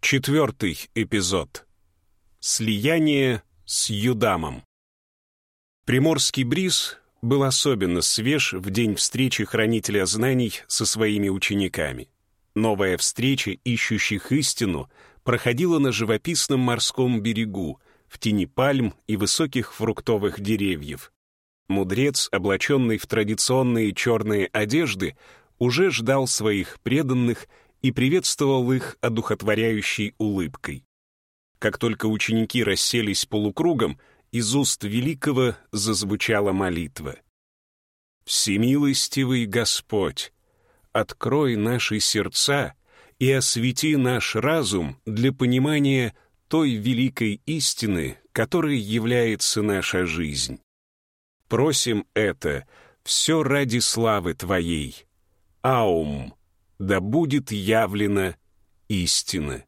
4 эпизод. Слияние с Юдамом. Приморский бриз был особенно свеж в день встречи хранителя знаний со своими учениками. Новая встреча ищущих истину проходила на живописном морском берегу, в тени пальм и высоких фруктовых деревьев. Мудрец, облаченный в традиционные черные одежды, уже ждал своих преданных и приветствовал их одухотворяющей улыбкой. Как только ученики расселись полукругом, из уст великого зазвучала молитва. «Всемилостивый Господь, открой наши сердца и освети наш разум для понимания той великой истины, которой является наша жизнь. Просим это все ради славы Твоей. Аум, да будет явлена истина».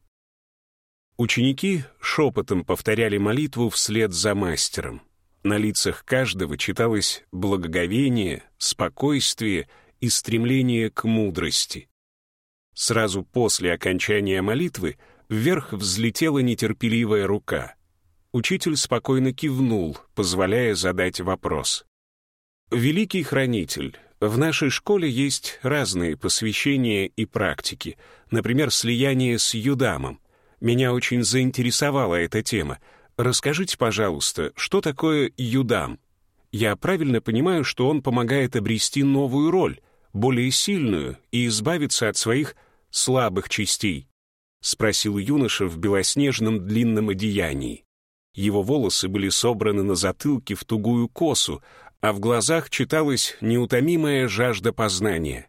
Ученики шепотом повторяли молитву вслед за мастером. На лицах каждого читалось благоговение, спокойствие и стремление к мудрости. Сразу после окончания молитвы вверх взлетела нетерпеливая рука. Учитель спокойно кивнул, позволяя задать вопрос. «Великий хранитель, в нашей школе есть разные посвящения и практики, например, слияние с Юдамом. Меня очень заинтересовала эта тема. Расскажите, пожалуйста, что такое Юдам? Я правильно понимаю, что он помогает обрести новую роль, более сильную, и избавиться от своих слабых частей?» — спросил юноша в белоснежном длинном одеянии. Его волосы были собраны на затылке в тугую косу, а в глазах читалась неутомимая жажда познания.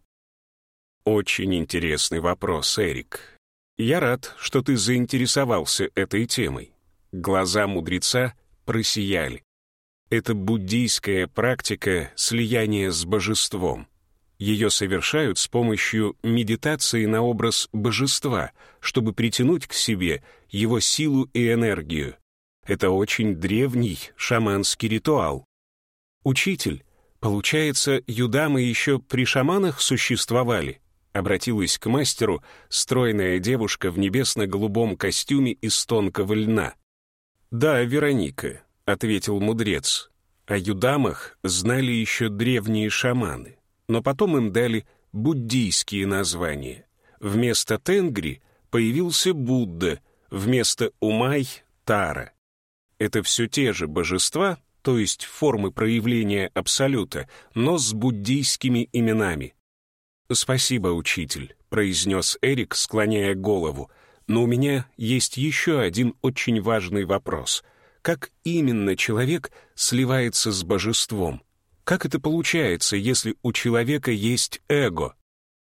«Очень интересный вопрос, Эрик. Я рад, что ты заинтересовался этой темой». Глаза мудреца просияли. Это буддийская практика слияния с божеством. Ее совершают с помощью медитации на образ божества, чтобы притянуть к себе его силу и энергию. Это очень древний шаманский ритуал. «Учитель, получается, юдамы еще при шаманах существовали?» Обратилась к мастеру стройная девушка в небесно-голубом костюме из тонкого льна. «Да, Вероника», — ответил мудрец. «О юдамах знали еще древние шаманы, но потом им дали буддийские названия. Вместо Тенгри появился Будда, вместо Умай — Тара. Это все те же божества, то есть формы проявления Абсолюта, но с буддийскими именами». «Спасибо, учитель», — произнес Эрик, склоняя голову. «Но у меня есть еще один очень важный вопрос. Как именно человек сливается с божеством? Как это получается, если у человека есть эго?»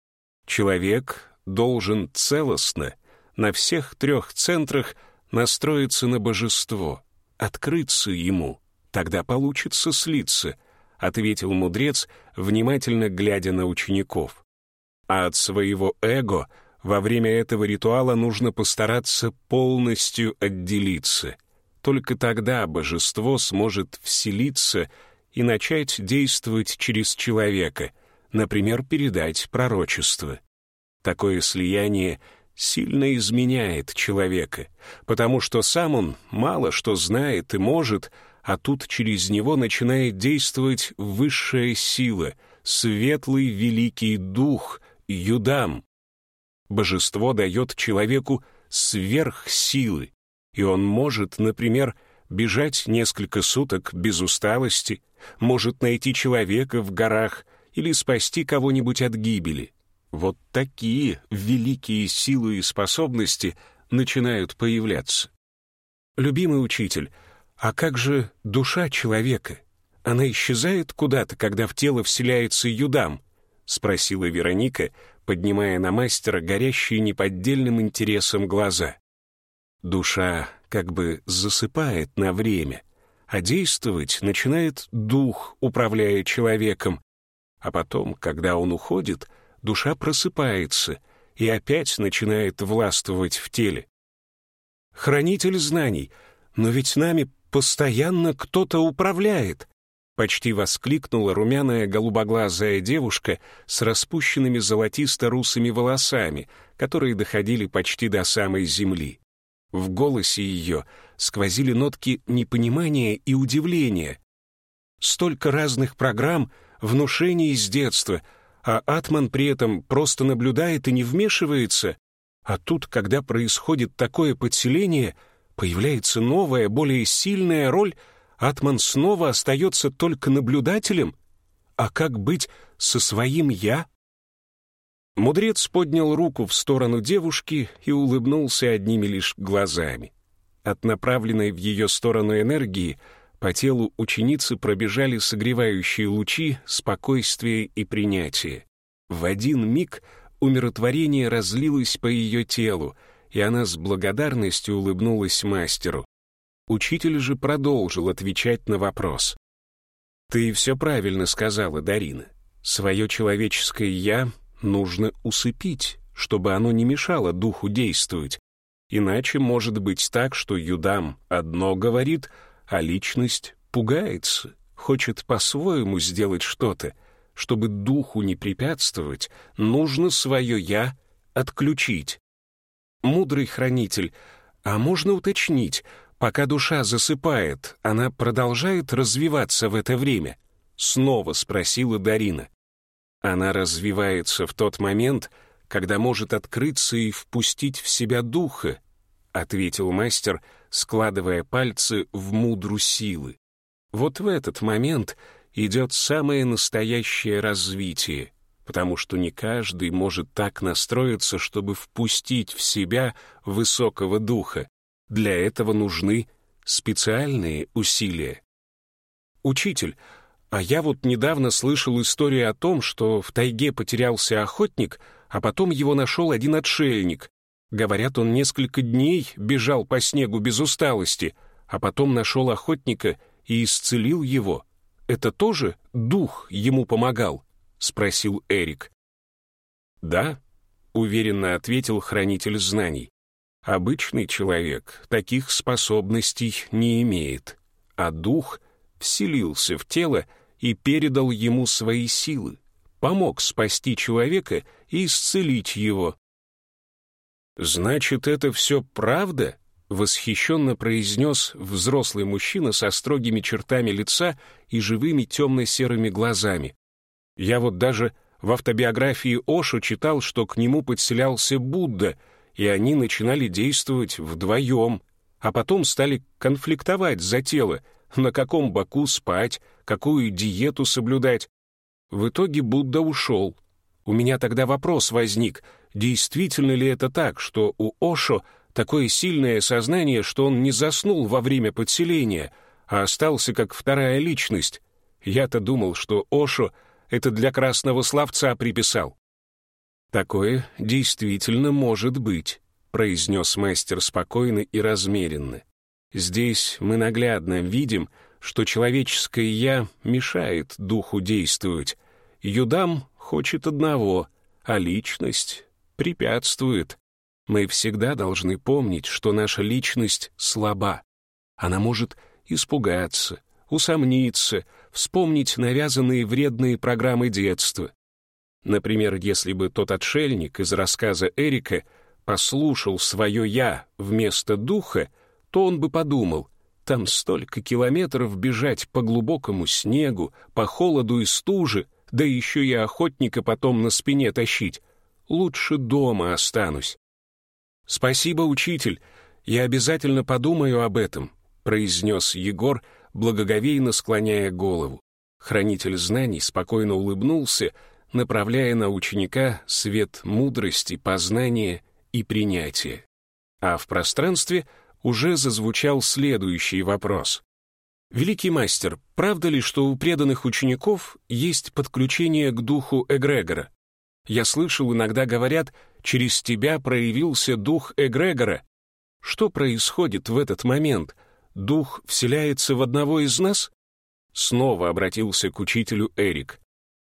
«Человек должен целостно, на всех 3 центрах настроиться на божество, открыться ему. Тогда получится слиться», — ответил мудрец, внимательно глядя на учеников. А от своего эго во время этого ритуала нужно постараться полностью отделиться. Только тогда божество сможет вселиться и начать действовать через человека, например, передать пророчество. Такое слияние сильно изменяет человека, потому что сам он мало что знает и может, а тут через него начинает действовать высшая сила, светлый великий дух — Юдам. Божество дает человеку сверхсилы, и он может, например, бежать несколько суток без усталости, может найти человека в горах или спасти кого-нибудь от гибели. Вот такие великие силы и способности начинают появляться. «Любимый учитель, а как же душа человека? Она исчезает куда-то, когда в тело вселяется Юдам?» — спросила Вероника, поднимая на мастера горящие неподдельным интересом глаза. «Душа как бы засыпает на время, а действовать начинает дух, управляя человеком. А потом, когда он уходит, душа просыпается и опять начинает властвовать в теле. Хранитель знаний, но ведь нами постоянно кто-то управляет!» Почти воскликнула румяная голубоглазая девушка с распущенными золотисто-русыми волосами, которые доходили почти до самой земли. В голосе ее сквозили нотки непонимания и удивления. Столько разных программ, внушений с детства, а Атман при этом просто наблюдает и не вмешивается. А тут, когда происходит такое подселение, появляется новая, более сильная роль, Атман снова остается только наблюдателем. А как быть со своим «я»? Мудрец поднял руку в сторону девушки и улыбнулся одними лишь глазами. От направленной в ее сторону энергии по телу ученицы пробежали согревающие лучи спокойствия и принятия. В один миг умиротворение разлилось по ее телу, и она с благодарностью улыбнулась мастеру. Учитель же продолжил отвечать на вопрос. «Ты все правильно сказала, Дарина. Свое человеческое «я» нужно усыпить, чтобы оно не мешало духу действовать. Иначе может быть так, что Юдам одно говорит, а личность пугается, хочет по-своему сделать что-то. Чтобы духу не препятствовать, нужно свое «я» отключить. Мудрый хранитель, а можно уточнить, пока душа засыпает, она продолжает развиваться в это время? Снова спросила Дарина. Она развивается в тот момент, когда может открыться и впустить в себя духа, ответил мастер, складывая пальцы в мудру силы. Вот в этот момент идет самое настоящее развитие, потому что не каждый может так настроиться, чтобы впустить в себя высокого духа. Для этого нужны специальные усилия. Учитель, а я вот недавно слышал историю о том, что в тайге потерялся охотник, а потом его нашел один отшельник. Говорят, он несколько дней бежал по снегу без усталости, а потом нашел охотника и исцелил его. Это тоже дух ему помогал? Спросил Эрик. Да, уверенно ответил хранитель знаний. Обычный человек таких способностей не имеет, а дух вселился в тело и передал ему свои силы, помог спасти человека и исцелить его. «Значит, это все правда?» — восхищенно произнес взрослый мужчина со строгими чертами лица и живыми темно-серыми глазами. «Я вот даже в автобиографии Ошо читал, что к нему подселялся Будда, и они начинали действовать вдвоем, а потом стали конфликтовать за тело, на каком боку спать, какую диету соблюдать. В итоге Будда ушел. У меня тогда вопрос возник, действительно ли это так, что у Ошо такое сильное сознание, что он не заснул во время подселения, а остался как вторая личность? Я-то думал, что Ошо это для красного словца приписал». «Такое действительно может быть», — произнес мастер спокойно и размеренно. «Здесь мы наглядно видим, что человеческое «я» мешает духу действовать. Юдам хочет одного, а личность препятствует. Мы всегда должны помнить, что наша личность слаба. Она может испугаться, усомниться, вспомнить навязанные вредные программы детства. Например, если бы тот отшельник из рассказа Эрика послушал свое «я» вместо духа, то он бы подумал, там столько километров бежать по глубокому снегу, по холоду и стуже, да еще и охотника потом на спине тащить. Лучше дома останусь. «Спасибо, учитель, я обязательно подумаю об этом», произнес Егор, благоговейно склоняя голову. Хранитель знаний спокойно улыбнулся, направляя на ученика свет мудрости, познания и принятия. А в пространстве уже зазвучал следующий вопрос. «Великий мастер, правда ли, что у преданных учеников есть подключение к духу эгрегора? Я слышал, иногда говорят, через тебя проявился дух эгрегора. Что происходит в этот момент? Дух вселяется в одного из нас?» Снова обратился к учителю Эрик.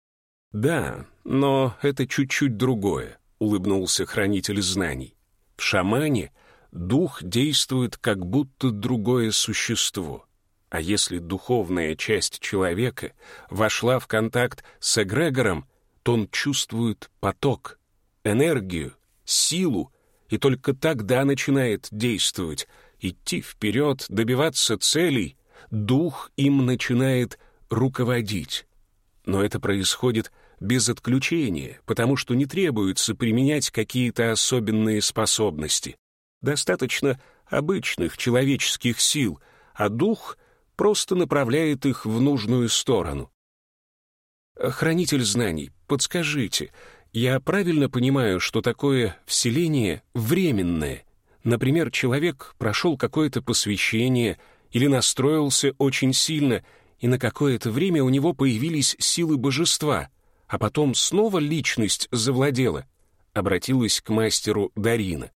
«Да, но это чуть-чуть другое», — улыбнулся хранитель знаний. «В шамане дух действует как будто другое существо. А если духовная часть человека вошла в контакт с эгрегором, то он чувствует поток, энергию, силу и только тогда начинает действовать, идти вперед, добиваться целей, дух им начинает руководить. Но это происходит без отключения, потому что не требуется применять какие-то особенные способности. Достаточно обычных человеческих сил, а дух просто направляет их в нужную сторону. Хранитель знаний, подскажите, я правильно понимаю, что такое вселение временное? Например, человек прошел какое-то посвящение или настроился очень сильно, и на какое-то время у него появились силы божества, а потом снова личность завладела, обратилась к мастеру Дарина.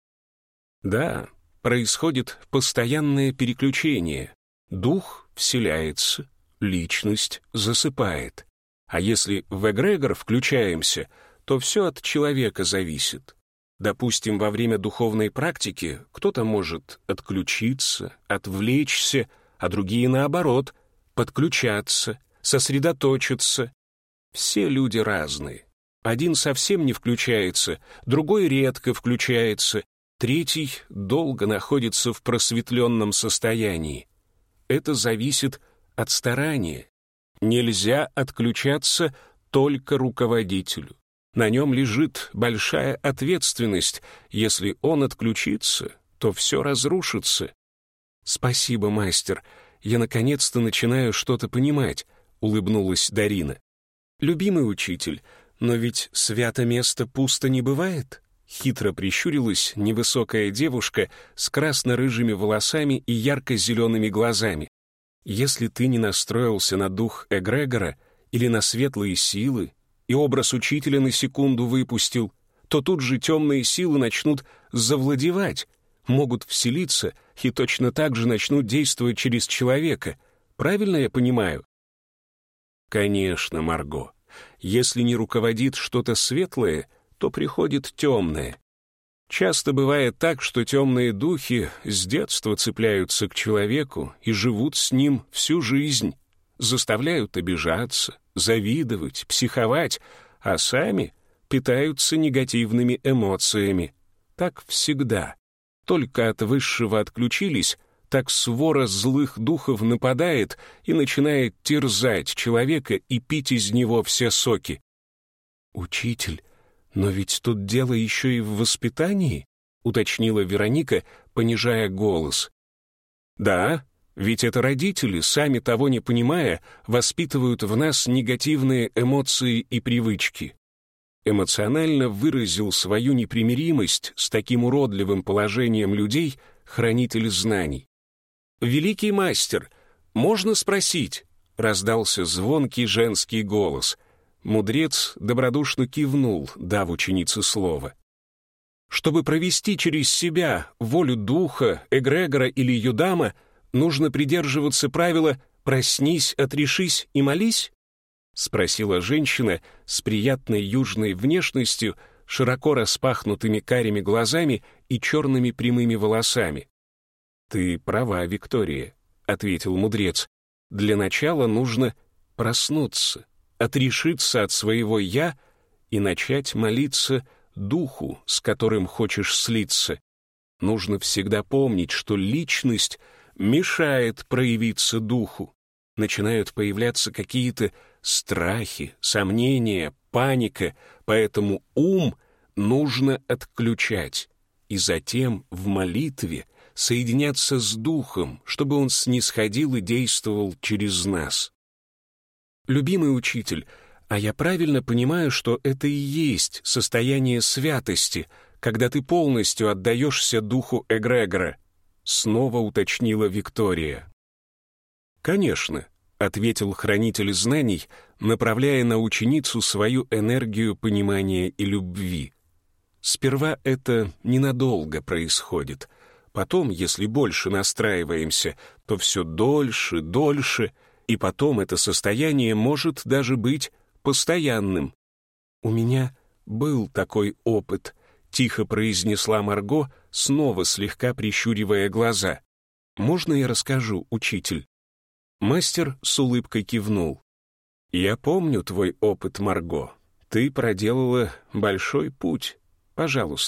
Да, происходит постоянное переключение. Дух вселяется, личность засыпает. А если в эгрегор включаемся, то все от человека зависит. Допустим, во время духовной практики кто-то может отключиться, отвлечься, а другие, наоборот, подключаться, сосредоточиться. Все люди разные. Один совсем не включается, другой редко включается, третий долго находится в просветленном состоянии. Это зависит от старания. Нельзя отключаться только руководителю. На нем лежит большая ответственность. Если он отключится, то все разрушится. «Спасибо, мастер. Я наконец-то начинаю что-то понимать», — улыбнулась Дарина. «Любимый учитель, но ведь свято место пусто не бывает?» Хитро прищурилась невысокая девушка с красно-рыжими волосами и ярко-зелеными глазами. «Если ты не настроился на дух эгрегора или на светлые силы, и образ учителя на секунду выпустил, то тут же темные силы начнут завладевать, могут вселиться и точно так же начнут действовать через человека. Правильно я понимаю?» «Конечно, Марго. Если не руководит что-то светлое, то приходит темное. Часто бывает так, что темные духи с детства цепляются к человеку и живут с ним всю жизнь, заставляют обижаться, завидовать, психовать, а сами питаются негативными эмоциями. Так всегда. Только от высшего отключились, так свора злых духов нападает и начинает терзать человека и пить из него все соки. «Учитель, но ведь тут дело еще и в воспитании», — уточнила Вероника, понижая голос. «Да, ведь это родители, сами того не понимая, воспитывают в нас негативные эмоции и привычки. Эмоционально выразил свою непримиримость с таким уродливым положением людей хранитель знаний. «Великий мастер, можно спросить?» — раздался звонкий женский голос. Мудрец добродушно кивнул, дав ученице слово. «Чтобы провести через себя волю духа, эгрегора или юдама, нужно придерживаться правила «проснись, отрешись и молись»?» — спросила женщина с приятной южной внешностью, широко распахнутыми карими глазами и черными прямыми волосами. «Ты права, Виктория», — ответил мудрец. «Для начала нужно проснуться, отрешиться от своего «я» и начать молиться духу, с которым хочешь слиться. Нужно всегда помнить, что личность мешает проявиться духу. Начинают появляться какие-то страхи, сомнения, паника, поэтому ум нужно отключать и затем в молитве соединяться с духом, чтобы он снисходил и действовал через нас. Любимый учитель, а я правильно понимаю, что это и есть состояние святости, когда ты полностью отдаешься духу эгрегора? Снова уточнила Виктория. «Конечно», — ответил хранитель знаний, направляя на ученицу свою энергию понимания и любви. «Сперва это ненадолго происходит. Потом, если больше настраиваемся, то все дольше, дольше, и потом это состояние может даже быть постоянным». «У меня был такой опыт», — тихо произнесла Марго, снова слегка прищуривая глаза. «Можно я расскажу, учитель?» Мастер с улыбкой кивнул. «Я помню твой опыт, Марго. Ты проделала большой путь. Пожалуйста,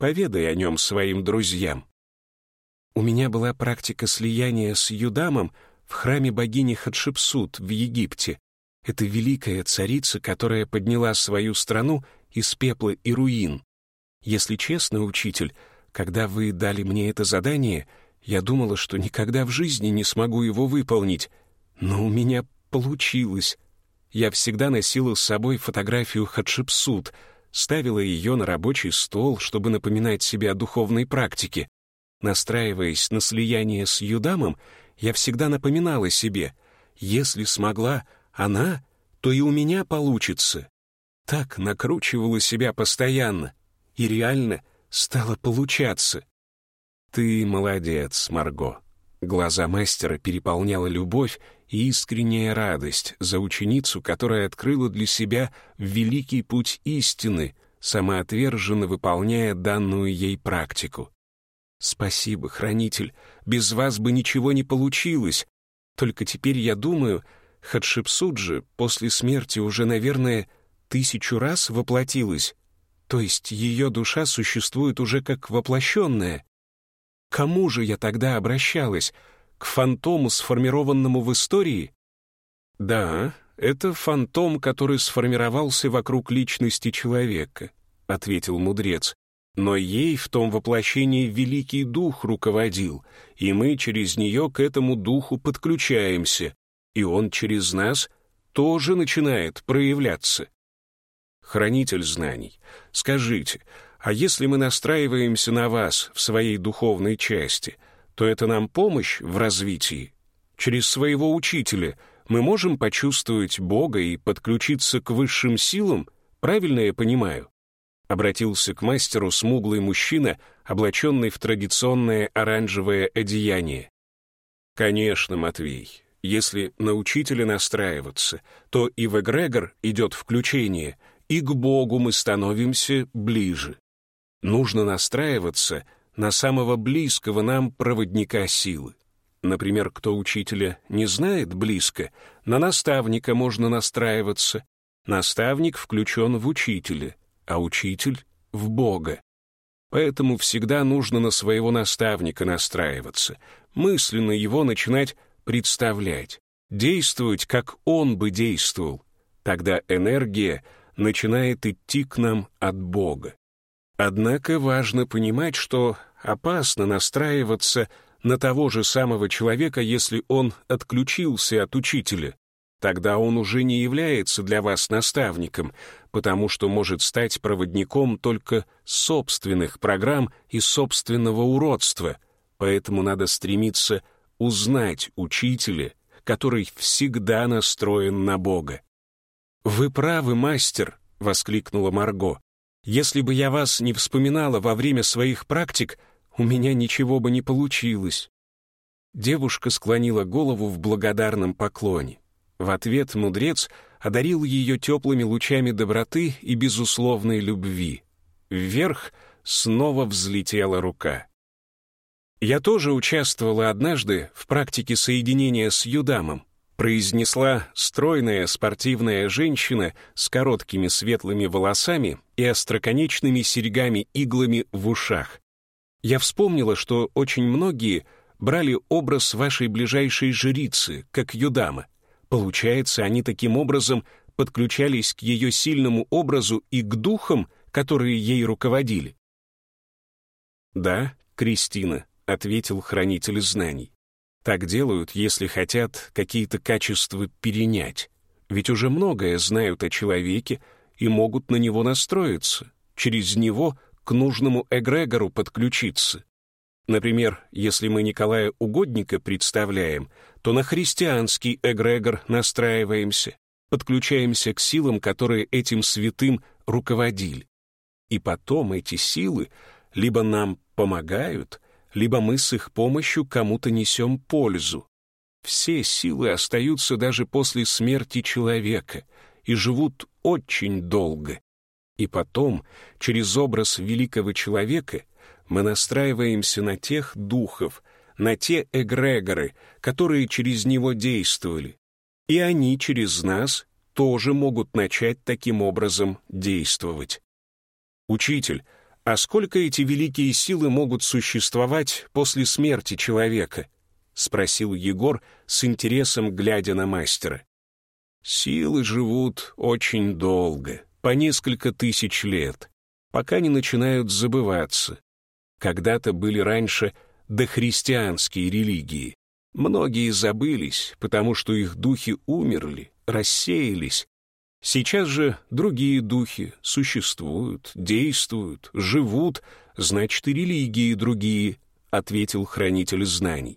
поведай о нем своим друзьям». «У меня была практика слияния с Юдамом в храме богини Хатшепсут в Египте. Это великая царица, которая подняла свою страну из пепла и руин. Если честно, учитель, когда вы дали мне это задание, я думала, что никогда в жизни не смогу его выполнить. Но у меня получилось. Я всегда носила с собой фотографию Хатшепсут, ставила ее на рабочий стол, чтобы напоминать себе о духовной практике. Настраиваясь на слияние с Юдамом, я всегда напоминала себе, если смогла она, то и у меня получится. Так накручивала себя постоянно, и реально стало получаться. «Ты молодец, Марго». Глаза мастера переполняла любовь и искренняя радость за ученицу, которая открыла для себя великий путь истины, самоотверженно выполняя данную ей практику. «Спасибо, хранитель, без вас бы ничего не получилось. Только теперь я думаю, Хатшепсут же после смерти уже, наверное, 1000 раз воплотилась. То есть ее душа существует уже как воплощенная. К кому же я тогда обращалась? К фантому, сформированному в истории?» «Да, это фантом, который сформировался вокруг личности человека», — ответил мудрец. «Но ей в том воплощении Великий Дух руководил, и мы через нее к этому Духу подключаемся, и он через нас тоже начинает проявляться». «Хранитель знаний, скажите, а если мы настраиваемся на вас в своей духовной части, то это нам помощь в развитии? Через своего учителя мы можем почувствовать Бога и подключиться к высшим силам? Правильно я понимаю?» Обратился к мастеру смуглый мужчина, облаченный в традиционное оранжевое одеяние. «Конечно, Матвей, если на учителя настраиваться, то и в эгрегор идет включение, и к Богу мы становимся ближе. Нужно настраиваться на самого близкого нам проводника силы. Например, кто учителя не знает близко, на наставника можно настраиваться. Наставник включен в учителя, а учитель — в Бога. Поэтому всегда нужно на своего наставника настраиваться, мысленно его начинать представлять, действовать, как он бы действовал. Тогда энергия начинает идти к нам от Бога. Однако важно понимать, что опасно настраиваться на того же самого человека, если он отключился от учителя. Тогда он уже не является для вас наставником, потому что может стать проводником только собственных программ и собственного уродства. Поэтому надо стремиться узнать учителя, который всегда настроен на Бога. «Вы правы, мастер», — воскликнула Марго. «Если бы я вас не вспоминала во время своих практик, у меня ничего бы не получилось». Девушка склонила голову в благодарном поклоне. В ответ мудрец одарил ее теплыми лучами доброты и безусловной любви. Вверх снова взлетела рука. «Я тоже участвовала однажды в практике соединения с Юдамом», произнесла стройная спортивная женщина с короткими светлыми волосами и остроконечными серьгами-иглами в ушах. «Я вспомнила, что очень многие брали образ вашей ближайшей жрицы, как Юдама. Получается, они таким образом подключались к ее сильному образу и к духам, которые ей руководили». «Да, Кристина», — ответил хранитель знаний. «Так делают, если хотят какие-то качества перенять. Ведь уже многое знают о человеке и могут на него настроиться, через него к нужному эгрегору подключиться. Например, если мы Николая Угодника представляем, то на христианский эгрегор настраиваемся, подключаемся к силам, которые этим святым руководили. И потом эти силы либо нам помогают, либо мы с их помощью кому-то несем пользу. Все силы остаются даже после смерти человека и живут очень долго. И потом, через образ великого человека, мы настраиваемся на тех духов, на те эгрегоры, которые через него действовали. И они через нас тоже могут начать таким образом действовать. «Учитель, «А сколько эти великие силы могут существовать после смерти человека?» — спросил Егор с интересом, глядя на мастера. «Силы живут очень долго, по несколько тысяч лет, пока не начинают забываться. Когда-то были раньше дохристианские религии. Многие забылись, потому что их духи умерли, рассеялись. Сейчас же другие духи существуют, действуют, живут, значит, и религии другие», — ответил хранитель знаний.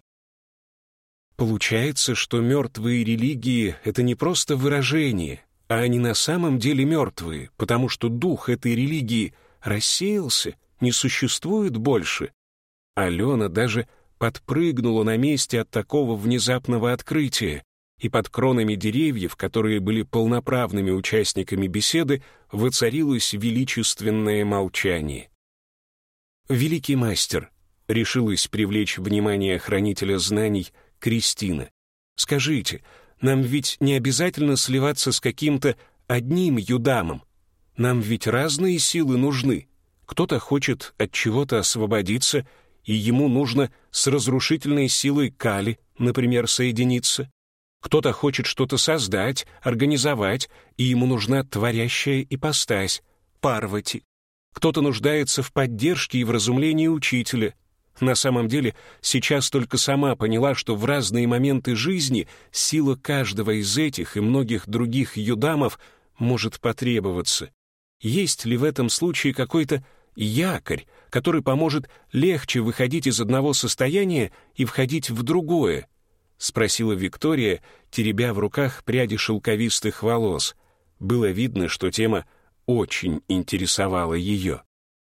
Получается, что мертвые религии — это не просто выражение, а они на самом деле мертвые, потому что дух этой религии рассеялся, не существует больше. Алена даже подпрыгнула на месте от такого внезапного открытия, и под кронами деревьев, которые были полноправными участниками беседы, воцарилось величественное молчание. «Великий мастер», — решилась привлечь внимание хранителя знаний Кристина, «скажите, нам ведь не обязательно сливаться с каким-то одним юдамом. Нам ведь разные силы нужны. Кто-то хочет от чего-то освободиться, и ему нужно с разрушительной силой Кали, например, соединиться. Кто-то хочет что-то создать, организовать, и ему нужна творящая ипостась, Парвати. Кто-то нуждается в поддержке и вразумлении учителя. На самом деле, сейчас только сама поняла, что в разные моменты жизни сила каждого из этих и многих других юдамов может потребоваться. Есть ли в этом случае какой-то якорь, который поможет легче выходить из одного состояния и входить в другое? — спросила Виктория, теребя в руках пряди шелковистых волос. Было видно, что тема очень интересовала ее.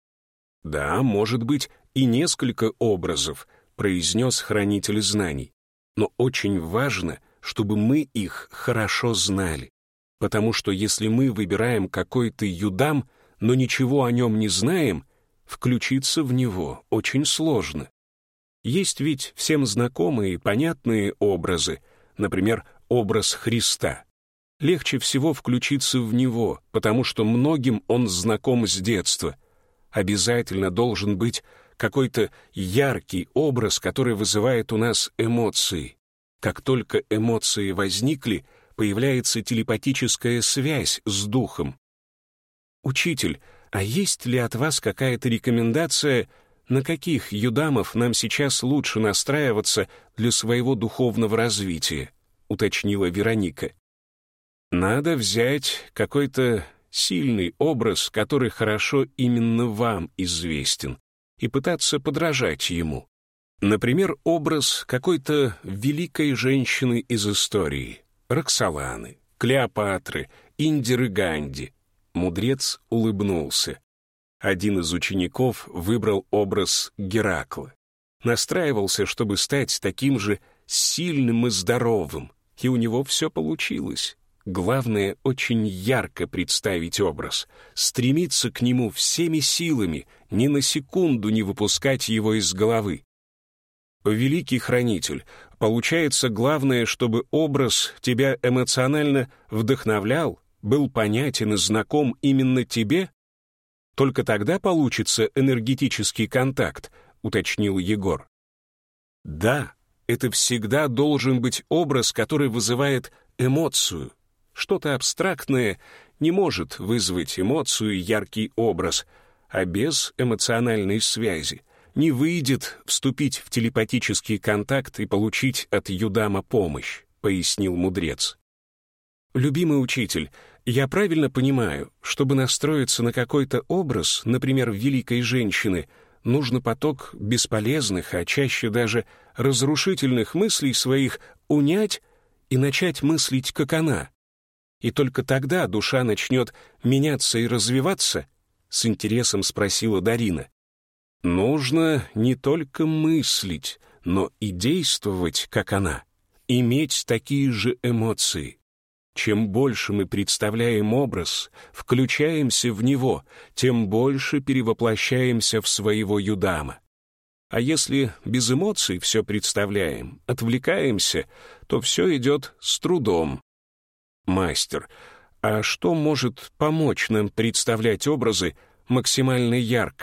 «Да, может быть, и несколько образов», — произнес хранитель знаний. «Но очень важно, чтобы мы их хорошо знали. Потому что если мы выбираем какой-то юдам, но ничего о нем не знаем, включиться в него очень сложно. Есть ведь всем знакомые и понятные образы, например, образ Христа. Легче всего включиться в него, потому что многим он знаком с детства. Обязательно должен быть какой-то яркий образ, который вызывает у нас эмоции. Как только эмоции возникли, появляется телепатическая связь с духом. «Учитель, а есть ли от вас какая-то рекомендация, на каких юдамов нам сейчас лучше настраиваться для своего духовного развития?» — уточнила Вероника. «Надо взять какой-то сильный образ, который хорошо именно вам известен, и пытаться подражать ему. Например, образ какой-то великой женщины из истории — Роксоланы, Клеопатры, Индиры Ганди». Мудрец улыбнулся. Один из учеников выбрал образ Геракла. Настраивался, чтобы стать таким же сильным и здоровым, и у него все получилось. Главное — очень ярко представить образ, стремиться к нему всеми силами, ни на секунду не выпускать его из головы. Великий хранитель, получается, главное, чтобы образ тебя эмоционально вдохновлял, был понятен и знаком именно тебе? Только тогда получится энергетический контакт, уточнил Егор. Да, это всегда должен быть образ, который вызывает эмоцию. Что-то абстрактное не может вызвать эмоцию и яркий образ, а без эмоциональной связи не выйдет вступить в телепатический контакт и получить от юдама помощь, пояснил мудрец. Любимый учитель, я правильно понимаю, чтобы настроиться на какой-то образ, например, великой женщины, нужно поток бесполезных, а чаще даже разрушительных мыслей своих унять и начать мыслить, как она. И только тогда душа начнет меняться и развиваться? С интересом спросила Дарина. Нужно не только мыслить, но и действовать, как она, иметь такие же эмоции. Чем больше мы представляем образ, включаемся в него, тем больше перевоплощаемся в своего юдама. А если без эмоций все представляем, отвлекаемся, то все идет с трудом. Мастер, а что может помочь нам представлять образы максимально ярко?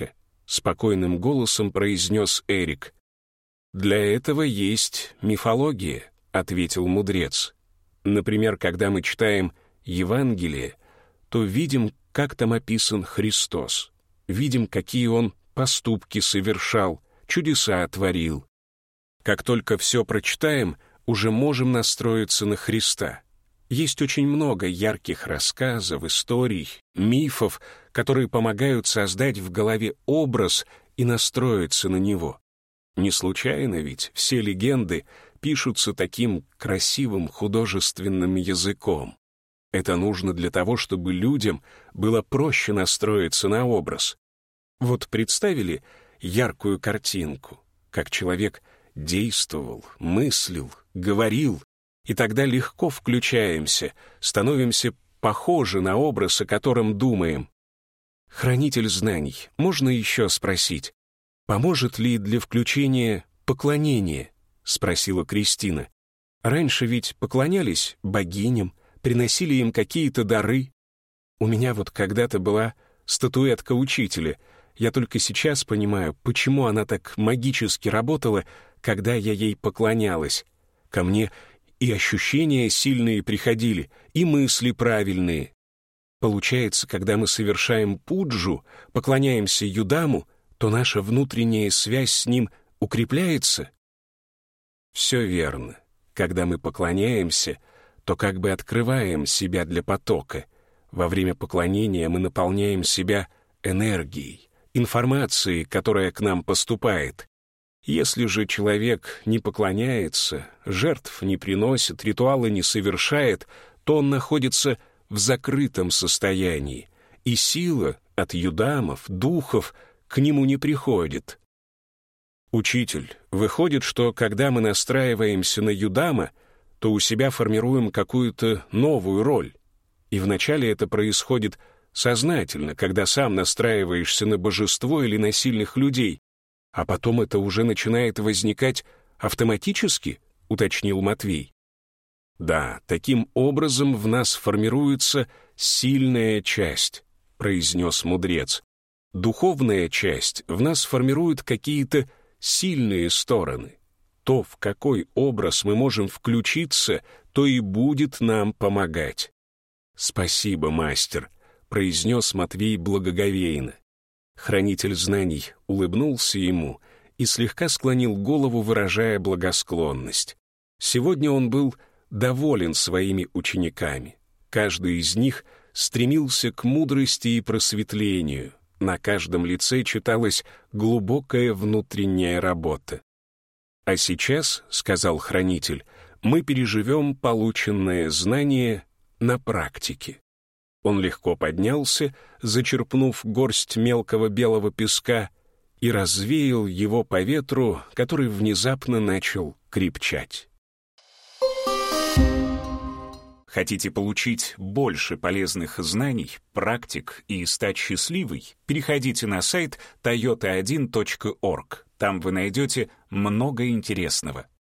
спокойным голосом произнес Эрик. «Для этого есть мифология», — ответил мудрец. «Например, когда мы читаем Евангелие, то видим, как там описан Христос, видим, какие Он поступки совершал, чудеса творил. Как только все прочитаем, уже можем настроиться на Христа. Есть очень много ярких рассказов, историй, мифов, которые помогают создать в голове образ и настроиться на него. Не случайно ведь все легенды пишутся таким красивым художественным языком. Это нужно для того, чтобы людям было проще настроиться на образ. Вот представили яркую картинку, как человек действовал, мыслил, говорил, и тогда легко включаемся, становимся похожи на образ, о котором думаем. Хранитель знаний, можно еще спросить, поможет ли для включения поклонение? Спросила Кристина. Раньше ведь поклонялись богиням, приносили им какие-то дары. У меня вот когда-то была статуэтка учителя. Я только сейчас понимаю, почему она так магически работала, когда я ей поклонялась. Ко мне и ощущения сильные приходили, и мысли правильные. Получается, когда мы совершаем пуджу, поклоняемся Юдаму, то наша внутренняя связь с ним укрепляется? Все верно. Когда мы поклоняемся, то как бы открываем себя для потока. Во время поклонения мы наполняем себя энергией, информацией, которая к нам поступает. Если же человек не поклоняется, жертв не приносит, ритуалы не совершает, то он находится в закрытом состоянии, и сила от юдамов, духов к нему не приходит. Учитель, выходит, что когда мы настраиваемся на юдама, то у себя формируем какую-то новую роль. И вначале это происходит сознательно, когда сам настраиваешься на божество или на сильных людей, а потом это уже начинает возникать автоматически, уточнил Матвей. Да, таким образом в нас формируется сильная часть, произнес мудрец. Духовная часть в нас формирует какие-то сильные стороны. То, в какой образ мы можем включиться, то и будет нам помогать. «Спасибо, мастер», — произнес Матвей благоговейно. Хранитель знаний улыбнулся ему и слегка склонил голову, выражая благосклонность. Сегодня он был доволен своими учениками. Каждый из них стремился к мудрости и просветлению. На каждом лице читалась глубокая внутренняя работа. «А сейчас, — сказал хранитель, — мы переживем полученное знание на практике». Он легко поднялся, зачерпнув горсть мелкого белого песка, и развеял его по ветру, который внезапно начал крепчать. Хотите получить больше полезных знаний, практик и стать счастливой? Переходите на сайт toyota1.org. Там вы найдете много интересного.